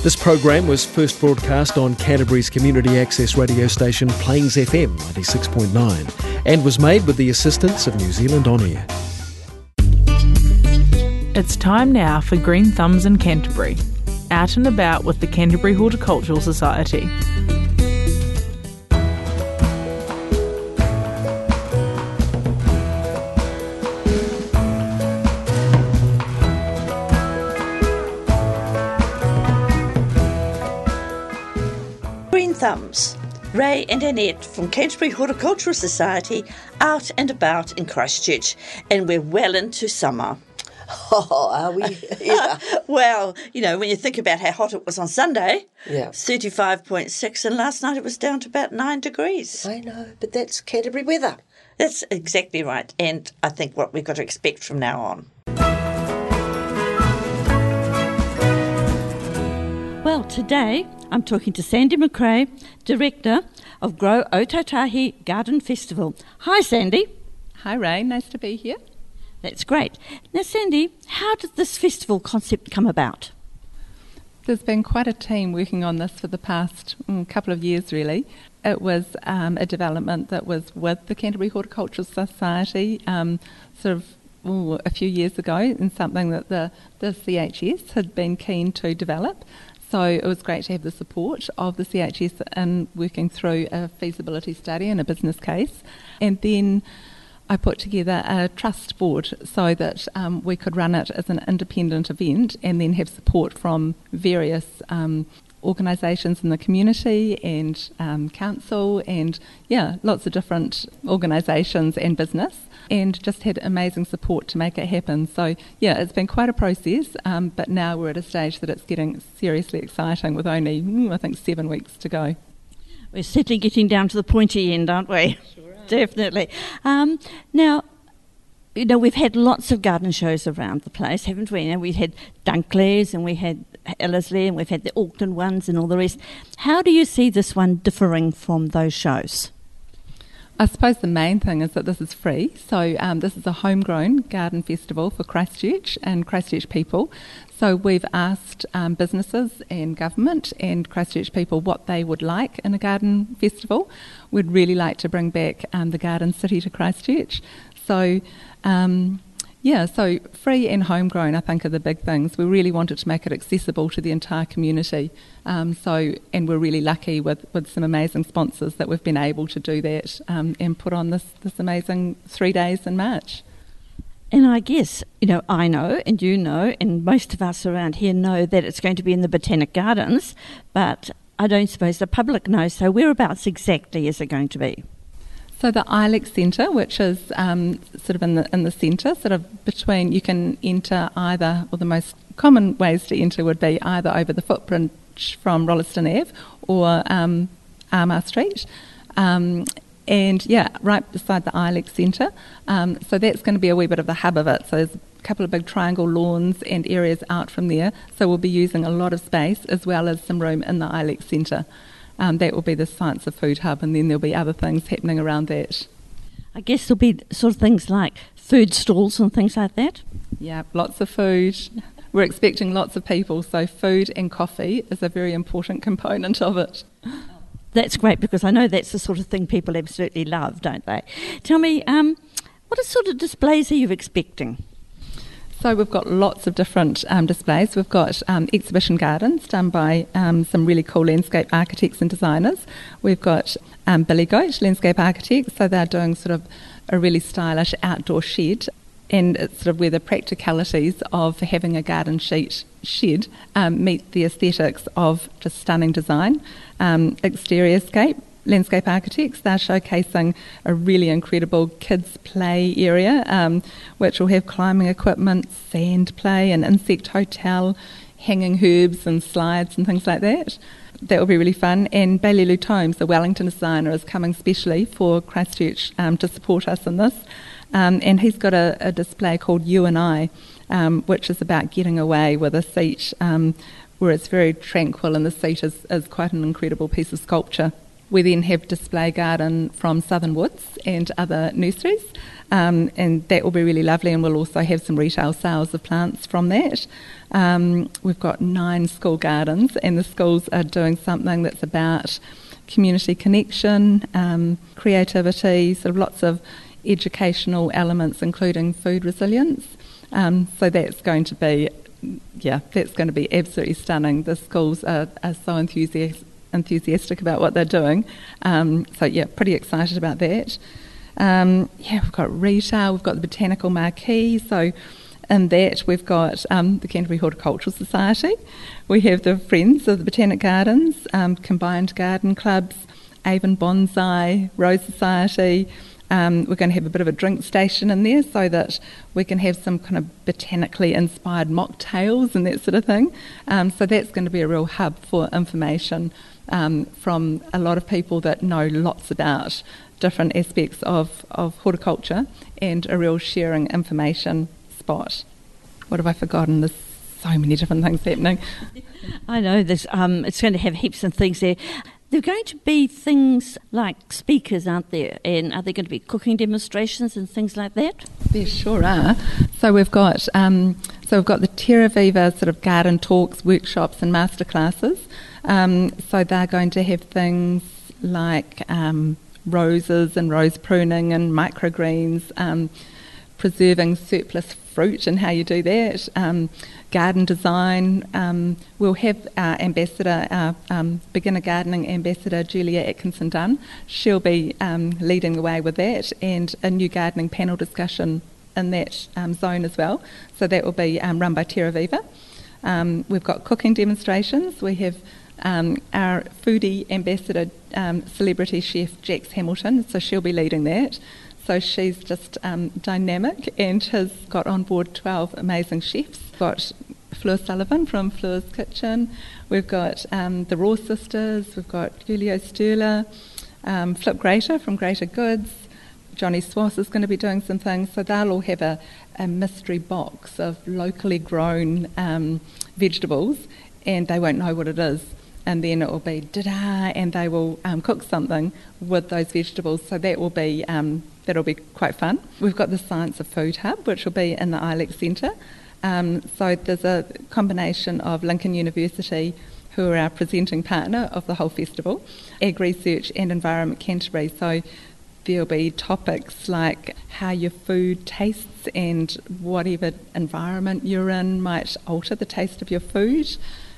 This program was first broadcast on Canterbury's community access radio station Plains FM 96.9 and was made with the assistance of New Zealand On Air. It's time now for Green Thumbs in Canterbury, out and about with the Canterbury Horticultural Society. Green Thumbs. Ray and Annette from Canterbury Horticultural Society out and about in Christchurch, and we're well into summer. Oh, are we? Yeah. Well, you know, when you think about how hot it was on Sunday, Yeah. 35.6, and last night it was down to about 9 degrees. I know, but that's Canterbury weather. That's exactly right, and I think what we've got to expect from now on. Well, today I'm talking to Sandy McRae, Director of Grow Otautahi Garden Festival. Hi, Sandy. Hi, Ray. Nice to be here. That's great. Now, Sandy, how did this festival concept come about? There's been quite a team working on this for the past couple of years, really. It was a development that was with the Canterbury Horticultural Society a few years ago, and something that the CHS had been keen to develop. So it was great to have the support of the CHS in working through a feasibility study and a business case. And then I put together a trust board so that we could run it as an independent event and then have support from various organisations in the community and council and, lots of different organisations and business, and just had amazing support to make it happen. So, it's been quite a process, but now we're at a stage that it's getting seriously exciting with only, 7 weeks to go. We're certainly getting down to the pointy end, aren't we? Sure are. Definitely. Now, we've had lots of garden shows around the place, haven't we? We've had Dunkley's and we had Ellerslie and we've had the Auckland ones and all the rest. How do you see this one differing from those shows? I suppose the main thing is that this is free. So this is a homegrown garden festival for Christchurch and Christchurch people. So we've asked businesses and government and Christchurch people what they would like in a garden festival. We'd really like to bring back the Garden City to Christchurch. So so free and homegrown, I think, are the big things. We really wanted to make it accessible to the entire community. And we're really lucky with some amazing sponsors that we've been able to do that and put on this amazing 3 days in March. And I guess, I know, and you know, and most of us around here know that it's going to be in the Botanic Gardens, but I don't suppose the public knows. So whereabouts exactly is it going to be? So the Ilex Centre, which is sort of in the centre, sort of between, you can enter either, or the most common ways to enter would be either over the footbridge from Rolleston Ave or Armour Street. Right beside the Ilex Centre. So that's going to be a wee bit of the hub of it. So there's a couple of big triangle lawns and areas out from there. So we'll be using a lot of space as well as some room in the Ilex Centre. That will be the Science of Food hub, and then there'll be other things happening around that. I guess there'll be sort of things like food stalls and things like that? Yeah, lots of food. We're expecting lots of people, so food and coffee is a very important component of it. That's great, because I know that's the sort of thing people absolutely love, don't they? Tell me, what sort of displays are you expecting? So we've got lots of different displays. We've got exhibition gardens done by some really cool landscape architects and designers. We've got Billy Goat Landscape Architects, so they're doing sort of a really stylish outdoor shed, and it's sort of where the practicalities of having a garden shed meet the aesthetics of just stunning design. Exteriorscape Landscape Architects, they're showcasing a really incredible kids' play area, which will have climbing equipment, sand play, an insect hotel, hanging herbs and slides and things like that. That will be really fun. And Bailey Lutomes, the Wellington designer, is coming specially for Christchurch to support us in this. And he's got a display called You and I, which is about getting away with a seat where it's very tranquil, and the seat is quite an incredible piece of sculpture. We then have display garden from Southern Woods and other nurseries, and that will be really lovely, and we'll also have some retail sales of plants from that. We've got 9 school gardens, and the schools are doing something that's about community connection, creativity, sort of lots of educational elements, including food resilience. So that's going to be absolutely stunning. The schools are so enthusiastic about what they're doing. Pretty excited about that. We've got retail, we've got the Botanical Marquee, so in that we've got the Canterbury Horticultural Society, we have the Friends of the Botanic Gardens, Combined Garden Clubs, Avon Bonsai, Rose Society. We're going to have a bit of a drink station in there so that we can have some kind of botanically inspired mocktails and that sort of thing. So that's going to be a real hub for information from a lot of people that know lots about different aspects of horticulture, and a real sharing information spot. What have I forgotten? There's so many different things happening. I know there's. It's going to have heaps of things there. There are going to be things like speakers, aren't there? And are there going to be cooking demonstrations and things like that? There sure are. So we've got the Terra Viva sort of garden talks, workshops, and masterclasses. So they're going to have things like roses and rose pruning and microgreens, preserving surplus fruit and how you do that. Garden design. We'll have our ambassador, our beginner gardening ambassador, Julia Atkinson-Dunn. She'll be leading the way with that, and a new gardening panel discussion in that zone as well. So that will be run by Terra Viva. We've got cooking demonstrations. We have our foodie ambassador, celebrity chef Jax Hamilton, so she'll be leading that. So she's just dynamic and has got on board 12 amazing chefs. We've got Fleur Sullivan from Fleur's Kitchen. We've got the Raw Sisters. We've got Julio Sturla, Flip Grater from Greater Goods. Johnny Swass is going to be doing some things. So they'll all have a mystery box of locally grown vegetables, and they won't know what it is. And then it will be da-da, and they will cook something with those vegetables. So that will be that'll be quite fun. We've got the Science of Food Hub, which will be in the ILEX Centre. So there's a combination of Lincoln University, who are our presenting partner of the whole festival, Ag Research and Environment Canterbury. So there'll be topics like how your food tastes and whatever environment you're in might alter the taste of your food.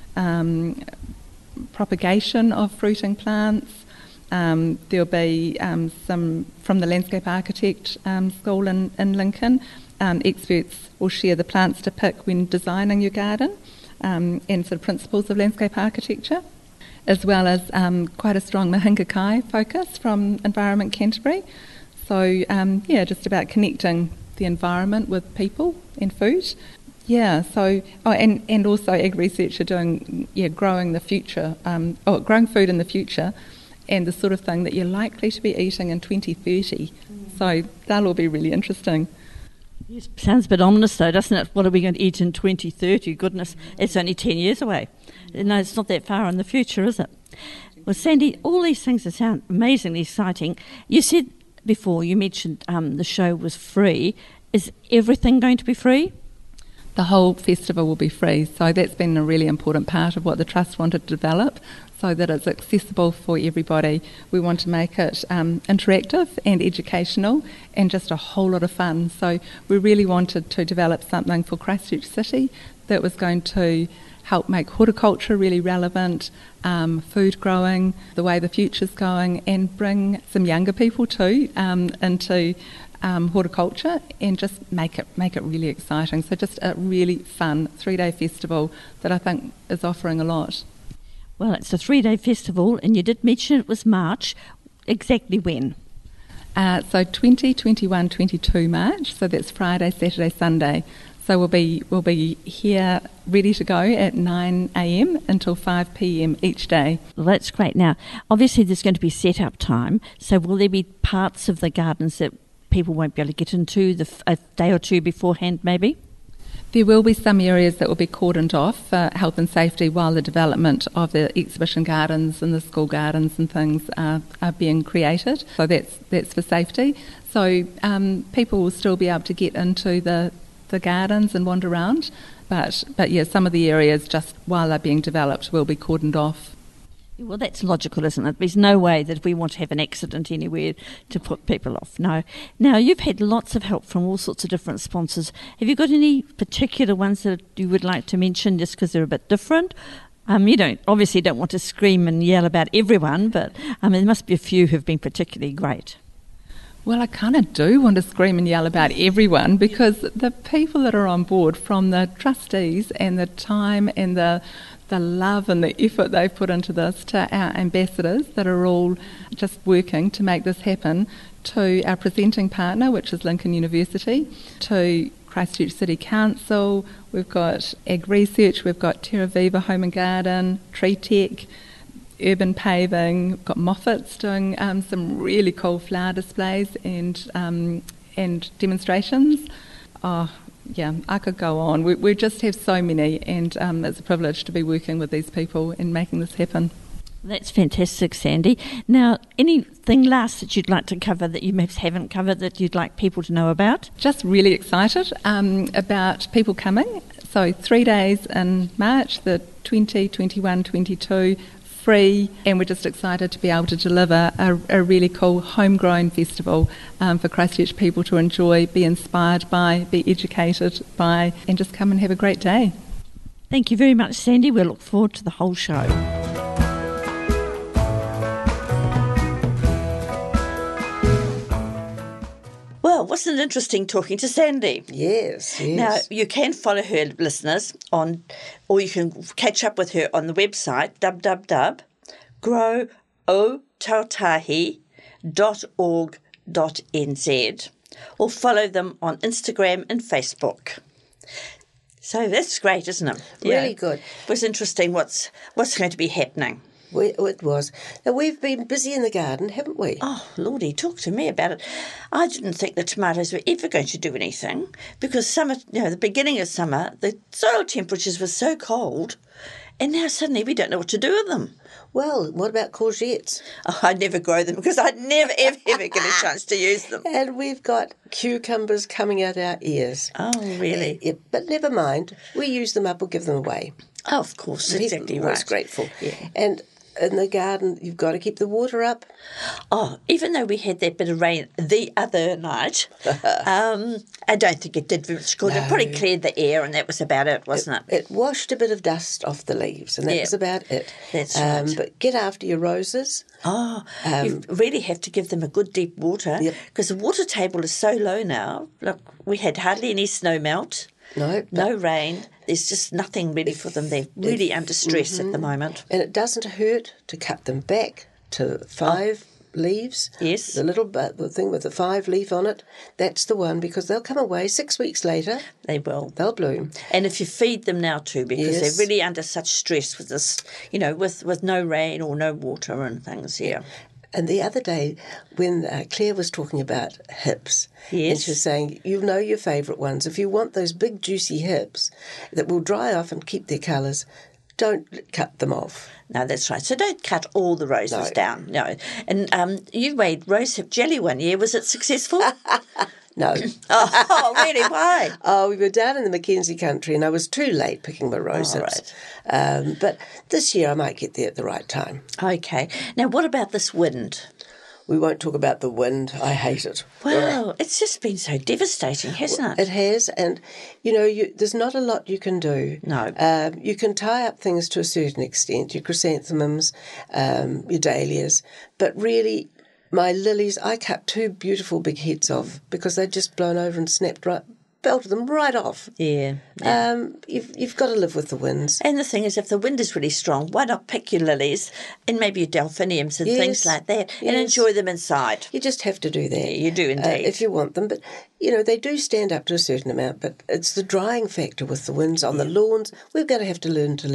Propagation of fruiting plants. There'll be some from the Landscape Architect School in Lincoln. Experts will share the plants to pick when designing your garden, and sort of principles of landscape architecture, as well as quite a strong Mahinga Kai focus from Environment Canterbury. So just about connecting the environment with people and food. Yeah, so and also Ag Research are doing growing the future, growing food in the future, and the sort of thing that you're likely to be eating in 2030. So that'll all be really interesting. Yes, sounds a bit ominous though, doesn't it? What are we going to eat in 2030? Goodness, it's only 10 years away. No, it's not that far in the future, is it? Well, Sandy, all these things that sound amazingly exciting. You said before, you mentioned the show was free. Is everything going to be free? The whole festival will be free, so that's been a really important part of what the Trust wanted to develop, so that it's accessible for everybody. We want to make it interactive and educational and just a whole lot of fun. So we really wanted to develop something for Christchurch City that was going to help make horticulture really relevant, food growing, the way the future's going, and bring some younger people too into horticulture, and just make it really exciting. So just a really fun 3-day festival that I think is offering a lot. Well, it's a 3-day festival, and you did mention it was March. Exactly when? So 20, 21, 22 March. So that's Friday, Saturday, Sunday. So we'll be here ready to go at 9 a.m. until 5 p.m. each day. Well, that's great. Now, obviously there's going to be set-up time. So will there be parts of the gardens that people won't be able to get into a day or two beforehand, maybe? There will be some areas that will be cordoned off for health and safety while the development of the exhibition gardens and the school gardens and things are being created. So that's for safety. So people will still be able to get into the gardens and wander around. But yeah, some of the areas just while they're being developed will be cordoned off. Well, that's logical, isn't it? There's no way that we want to have an accident anywhere to put people off. No. Now, you've had lots of help from all sorts of different sponsors. Have you got any particular ones that you would like to mention just because they're a bit different? You don't want to scream and yell about everyone, but there must be a few who've been particularly great. Well, I kind of do want to scream and yell about everyone because the people that are on board, from the trustees and the time and the love and the effort they've put into this, to our ambassadors that are all just working to make this happen, to our presenting partner, which is Lincoln University, to Christchurch City Council, we've got Ag Research, we've got Terra Viva Home and Garden, Tree Tech, Urban Paving, we've got Moffat's doing some really cool flower displays and demonstrations. Oh, yeah, I could go on. We just have so many, and it's a privilege to be working with these people and making this happen. That's fantastic, Sandy. Now, anything last that you'd like to cover that you perhaps haven't covered that you'd like people to know about? Just really excited about people coming. So 3 days in March, the 20, 21, 22, free, and we're just excited to be able to deliver a really cool homegrown festival for Christchurch people to enjoy, be inspired by, be educated by, and just come and have a great day. Thank you very much, Sandy. We'll look forward to the whole show. Well, wasn't it interesting talking to Sandy? Yes. Now, you can follow her, listeners, or you can catch up with her on the website, www.growotautahi.org.nz, or follow them on Instagram and Facebook. So that's great, isn't it? Really good. It was interesting what's going to be happening. It was. Now, we've been busy in the garden, haven't we? Oh, Lordy, talk to me about it. I didn't think the tomatoes were ever going to do anything because summer, the beginning of summer, the soil temperatures were so cold, and now suddenly we don't know what to do with them. Well, what about courgettes? Oh, I never grow them because I'd never, ever get a chance to use them. And we've got cucumbers coming out our ears. Oh, really? Yeah, but never mind. We use them up or give them away. Oh, of course, exactly right. Most grateful. Yeah. And in the garden, you've got to keep the water up. Oh, even though we had that bit of rain the other night, I don't think it did much good. No. It probably cleared the air, and that was about it, wasn't it? It washed a bit of dust off the leaves, and that was about it. That's right. But get after your roses. Oh, you really have to give them a good deep water because the water table is so low now. Look, we had hardly any snow melt. No rain. There's just nothing ready for them. They're really under stress at the moment. And it doesn't hurt to cut them back to 5 leaves. Yes. The thing with the 5 leaf on it, that's the one, because they'll come away 6 weeks later. They will. They'll bloom. And if you feed them now too, because they're really under such stress with this, with no rain or no water and things, And the other day, when Claire was talking about hips, and she was saying, you know your favourite ones. If you want those big, juicy hips that will dry off and keep their colours, don't cut them off. No, that's right. So don't cut all the roses down. No. And you made rosehip jelly one year. Was it successful? No. Oh, really? Why? Oh, we were down in the Mackenzie country and I was too late picking my roses. Right. But this year I might get there at the right time. Okay. Now, what about this wind? We won't talk about the wind. I hate it. Well, it's just been so devastating, hasn't it? It has, and, there's not a lot you can do. No. You can tie up things to a certain extent, your chrysanthemums, your dahlias, but really my lilies, I cut 2 beautiful big heads off because they'd just blown over and belted them right off. Yeah. You've got to live with the winds. And the thing is, if the wind is really strong, why not pick your lilies and maybe your delphiniums and things like that and enjoy them inside? You just have to do that. Yeah, you do indeed. If you want them. But, they do stand up to a certain amount, but it's the drying factor with the winds on the lawns. We're going to have to learn to live with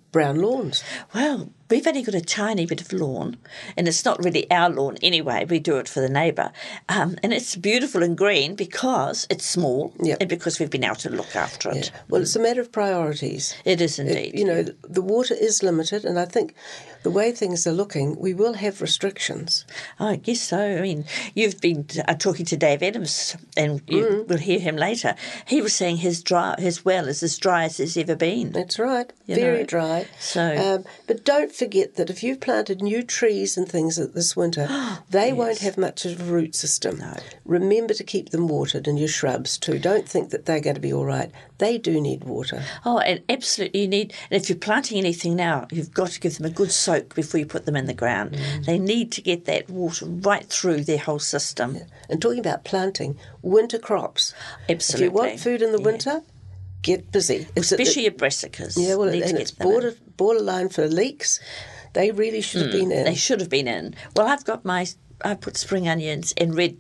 brown lawns. Well, we've only got a tiny bit of lawn, and it's not really our lawn anyway. We do it for the neighbour. And it's beautiful and green because it's small and because we've been able to look after it. Yeah. Well, it's a matter of priorities. It is indeed. The water is limited, and I think the way things are looking, we will have restrictions. I guess so. I mean, you've been talking to Dave Adams, and you will hear him later. He was saying his well is as dry as it's ever been. That's right. Very dry. So, but don't forget that if you've planted new trees and things this winter, they won't have much of a root system. No. Remember to keep them watered, and your shrubs too. Don't think that they're going to be all right. They do need water. Oh, and absolutely you need, and if you're planting anything now, you've got to give them a good soak before you put them in the ground. They need to get that water right through their whole system. Yeah. And talking about planting, winter crops. Absolutely. If you want food in the winter, get busy. Especially your brassicas. Yeah, well, and it's borderline for leeks. They really should have been in. They should have been in. Well, I put spring onions and red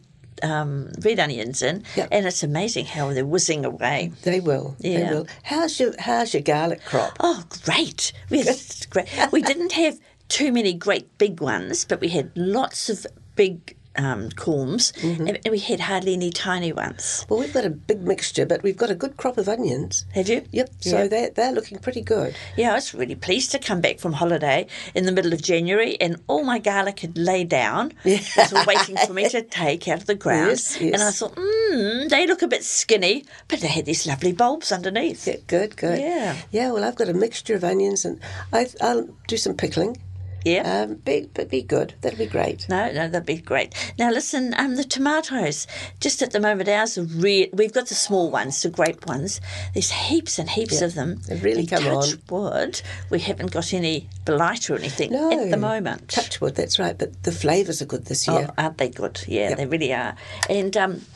onions in, and it's amazing how they're whizzing away. They will. Yeah. They will. How's your garlic crop? Oh, great. Great. We didn't have too many great big ones, but we had lots of big corms, and we had hardly any tiny ones. Well, we've got a big mixture, but we've got a good crop of onions. Have you? Yep. So they're looking pretty good. Yeah, I was really pleased to come back from holiday in the middle of January, and all my garlic had laid down. It was waiting for me to take out of the ground. Yes. And I thought, they look a bit skinny, but they had these lovely bulbs underneath. Yeah, good. Yeah. Yeah, well, I've got a mixture of onions, and I'll do some pickling. Yeah. Be good. That'd be great. No, that'd be great. Now, listen, the tomatoes, just at the moment, ours are we've got the small ones, the grape ones. There's heaps and heaps of them. They've really come on. Touch wood, we haven't got any blight or anything at the moment. Touch wood, that's right. But the flavours are good this year. Oh, aren't they good? Yeah, they really are. And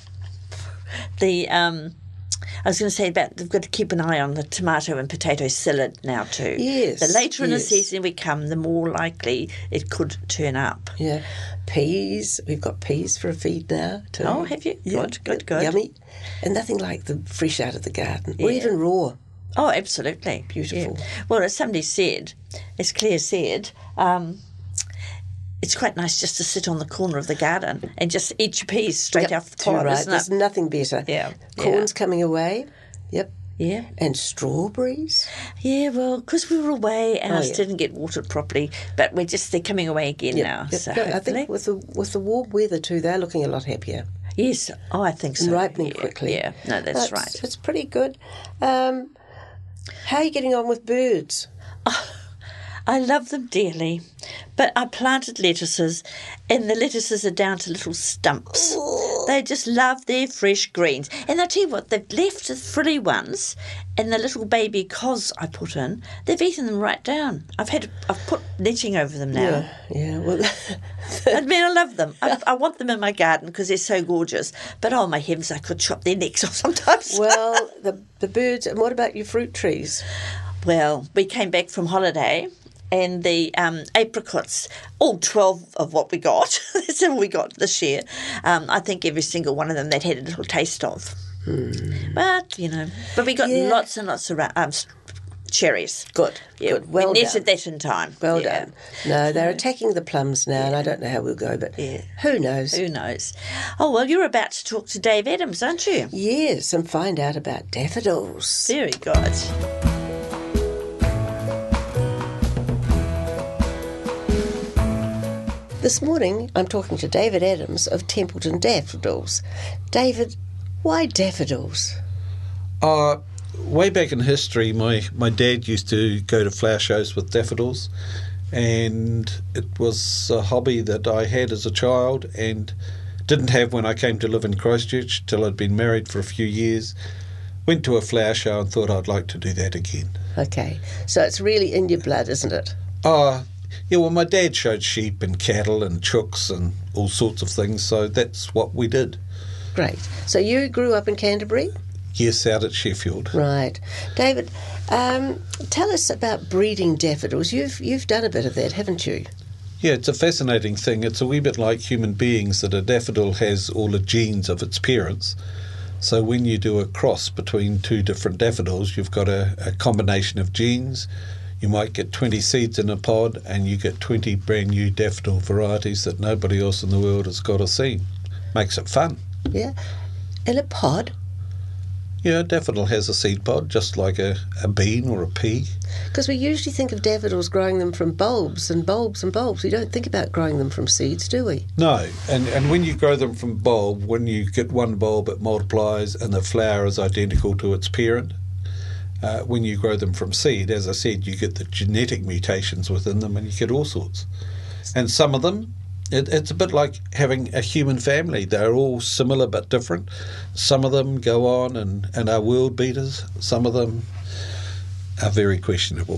I was going to say they've got to keep an eye on the tomato and potato salad now too. Yes. The later in the season we come, the more likely it could turn up. Yeah. Peas. We've got peas for a feed now too. Oh, have you? Yeah. Good. Yummy. And nothing like the fresh out of the garden. Or even raw. Oh, absolutely. Beautiful. Yeah. Well, as somebody said, as Claire said, it's quite nice just to sit on the corner of the garden and just eat your peas straight off the pod, right. isn't There's it? nothing better. Yeah. Corn's coming away. Yep. Yeah. And strawberries. Yeah, well, because we were away, ours didn't get watered properly, but they're coming away again now. Yep. So I think with the warm weather too, they're looking a lot happier. Yes, I think so. And ripening quickly. Yeah, no, that's right. It's pretty good. How are you getting on with birds? I love them dearly, but I planted lettuces, and the lettuces are down to little stumps. They just love their fresh greens. And I'll tell you what, they've left the frilly ones, and the little baby cos I put in, they've eaten them right down. I've put netting over them now. Yeah. Well, I mean, I love them. I want them in my garden because they're so gorgeous. But oh my heavens, I could chop their necks off sometimes. Well, the birds. And what about your fruit trees? Well, we came back from holiday. And the apricots, all 12 of what we got, that's all we got this year. I think every single one of them they'd had a little taste of. But, we got lots and lots of cherries. Good. Good. Well we netted done. that in time. Well done. No, they're attacking the plums now, and I don't know how we'll go, but who knows? Who knows? Oh, well, you're about to talk to Dave Adams, aren't you? Yes, and find out about daffodils. Very good. This morning, I'm talking to David Adams of Templeton Daffodils. David, why daffodils? Way back in history, my dad used to go to flower shows with daffodils, and it was a hobby that I had as a child and didn't have when I came to live in Christchurch till I'd been married for a few years. Went to a flower show and thought I'd like to do that again. Okay, so it's really in your blood, isn't it? Yeah, well, my dad showed sheep and cattle and chooks and all sorts of things, so that's what we did. Great. So you grew up in Canterbury? Yes, out at Sheffield. Right. David, tell us about breeding daffodils. You've done a bit of that, haven't you? Yeah, it's a fascinating thing. It's a wee bit like human beings, that a daffodil has all the genes of its parents. So when you do a cross between two different daffodils, you've got a combination of genes. you might get 20 seeds in a pod and you get 20 brand new daffodil varieties that nobody else in the world has got a seed. Makes it fun. Yeah. In a pod? Yeah, a daffodil has a seed pod, just like a bean or a pea. Because we usually think of daffodils growing them from bulbs and bulbs and bulbs. We don't think about growing them from seeds, do we? No, and when you grow them from bulb, when you get one bulb, it multiplies and the flower is identical to its parent. When you grow them from seed, as I said, you get the genetic mutations within them and you get all sorts. And some of them, it's a bit like having a human family. They're all similar but different. Some of them go on and are world beaters. Some of them are very questionable.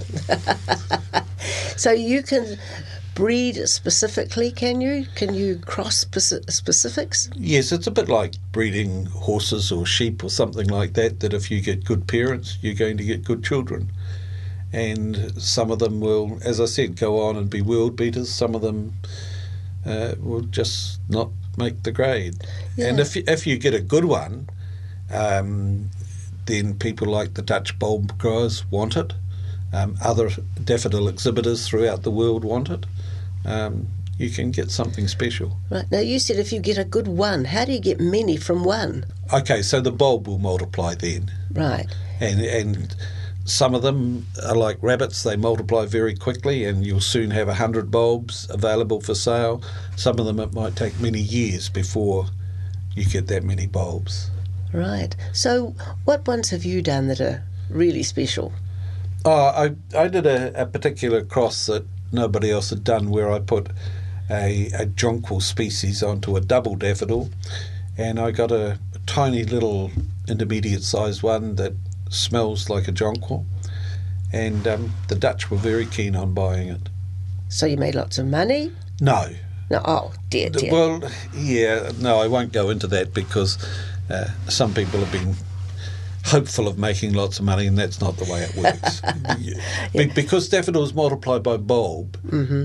So you can breed specifically, can you? Can you cross specifics? Yes, it's a bit like breeding horses or sheep or something like that, that if you get good parents, you're going to get good children. And some of them will, as I said, go on and be world beaters. Some of them will just not make the grade. Yeah. And if you get a good one, then people like the Dutch bulb growers want it. Other daffodil exhibitors throughout the world want it. You can get something special. Right. Now, you said if you get a good one, how do you get many from one? Okay, so the bulb will multiply then. Right. And some of them are like rabbits. They multiply very quickly and you'll soon have 100 bulbs available for sale. Some of them, it might take many years before you get that many bulbs. Right. So what ones have you done that are really special? I did a particular cross that nobody else had done, where I put a jonquil species onto a double daffodil, and I got a tiny little intermediate sized one that smells like a jonquil, and the Dutch were very keen on buying it. So you made lots of money? No. No. Oh, dear. Well, yeah, no, I won't go into that, because some people have been hopeful of making lots of money, and that's not the way it works. Yeah. Because daffodils multiply by bulb,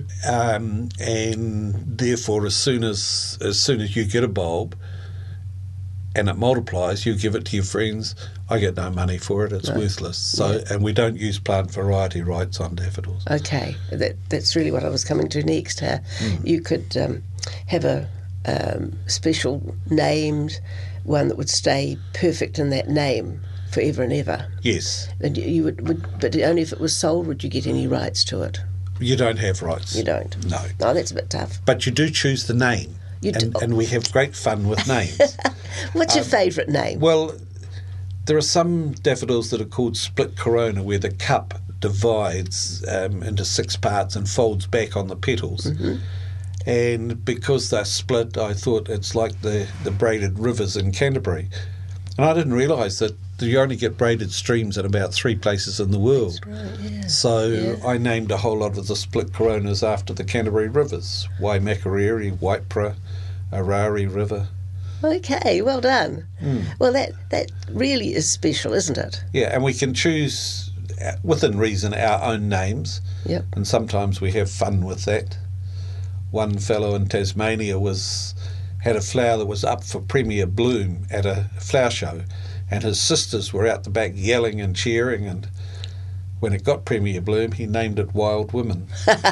and therefore as soon as you get a bulb and it multiplies, you give it to your friends. I get no money for it; it's worthless. So, and we don't use plant variety rights on daffodils. Okay, that's really what I was coming to next. You could have a special named one that would stay perfect in that name forever and ever. Yes. And you would, but only if it was sold would you get any rights to it? You don't have rights. You don't? No. No, that's a bit tough. But you do choose the name. And we have great fun with names. What's your favourite name? Well, there are some daffodils that are called split corona, where the cup divides into 6 parts and folds back on the petals. Mm-hmm. And because they're split, I thought it's like the braided rivers in Canterbury. And I didn't realise that you only get braided streams in about 3 places in the world. That's right, yeah. So I named a whole lot of the split coronas after the Canterbury rivers: Waimakariri, Waipara, Arari River. Okay, well done. Well, that really is special, isn't it? Yeah, and we can choose, within reason, our own names. Yep. And sometimes we have fun with that. One fellow in Tasmania had a flower that was up for premier bloom at a flower show, and his sisters were out the back yelling and cheering, and when it got premier bloom, he named it Wild Women.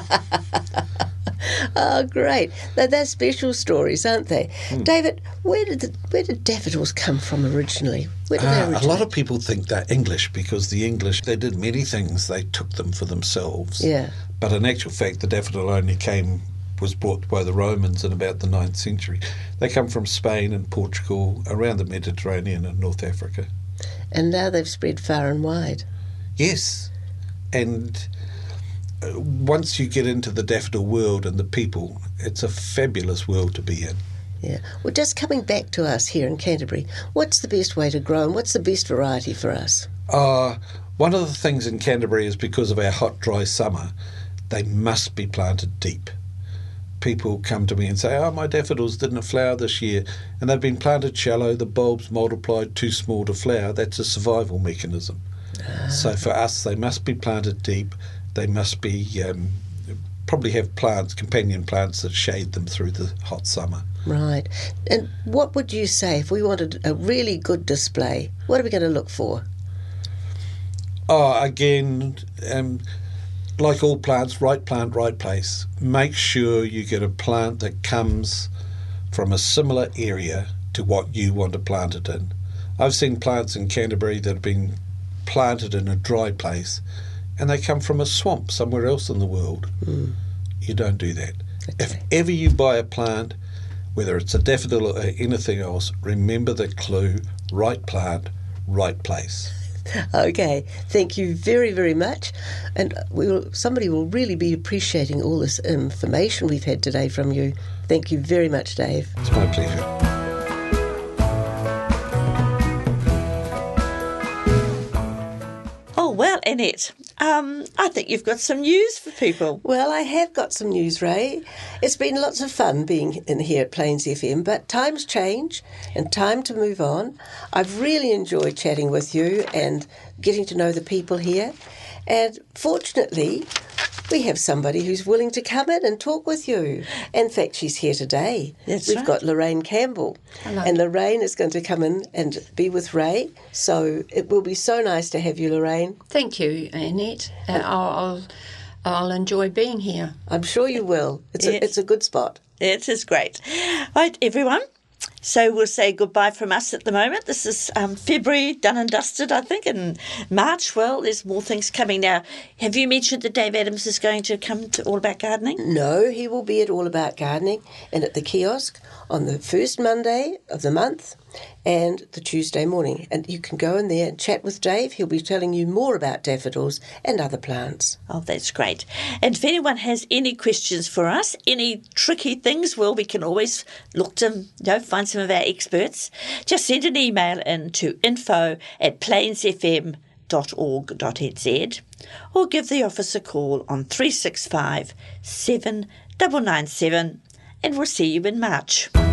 Oh, great. They're special stories, aren't they? David, where did daffodils come from originally? Where did they originate? A lot of people think they're English, because the English, they did many things. They took them for themselves. Yeah. But in actual fact, the daffodil only was brought by the Romans in about the 9th century. They come from Spain and Portugal, around the Mediterranean and North Africa. And now they've spread far and wide. Yes. And once you get into the daffodil world and the people, it's a fabulous world to be in. Yeah. Well, just coming back to us here in Canterbury, what's the best way to grow and what's the best variety for us? One of the things in Canterbury is, because of our hot, dry summer, they must be planted deep. People come to me and say, my daffodils didn't flower this year, and they've been planted shallow, the bulbs multiplied too small to flower. That's a survival mechanism. So for us, they must be planted deep. They must be probably have companion plants that shade them through the hot summer. Right. And what would you say if we wanted a really good display? What are we going to look for? Again, like all plants, right plant, right place. Make sure you get a plant that comes from a similar area to what you want to plant it in. I've seen plants in Canterbury that have been planted in a dry place and they come from a swamp somewhere else in the world. You don't do that. Okay. If ever you buy a plant, whether it's a daffodil or anything else, remember the clue, right plant, right place. Okay, thank you very, very much. And somebody will really be appreciating all this information we've had today from you. Thank you very much, Dave. It's my pleasure. Oh, well, Annette, I think you've got some news for people. Well, I have got some news, Ray. It's been lots of fun being in here at Plains FM, but times change and time to move on. I've really enjoyed chatting with you and getting to know the people here. And fortunately, we have somebody who's willing to come in and talk with you. In fact, she's here today. We've got Lorraine Campbell. Hello. And Lorraine is going to come in and be with Ray. So it will be so nice to have you, Lorraine. Thank you, Annette. I'll enjoy being here. I'm sure you will. It's a good spot. It is great. Right, everyone. So we'll say goodbye from us at the moment. This is February, done and dusted, I think, and March, well, there's more things coming now. Have you mentioned that Dave Adams is going to come to All About Gardening? No, he will be at All About Gardening and at the kiosk on the first Monday of the month and the Tuesday morning. And you can go in there and chat with Dave. He'll be telling you more about daffodils and other plants. Oh, that's great. And if anyone has any questions for us, any tricky things, well, we can always look to find some of our experts. Just send an email in to info@plainsfm.org.nz or give the office a call on 365 7997 and we'll see you in March.